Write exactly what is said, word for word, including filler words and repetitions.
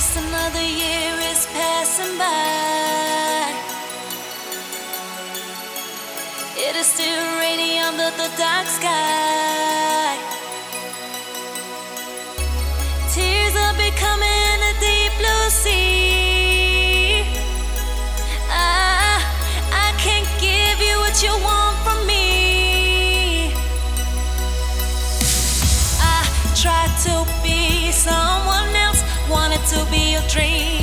Just another year is passing by. It is still raining under the dark sky. Tears are becoming a deep blue sea. I, I can't give you what you want from me. I tried to be someone else, wanted to be your dream.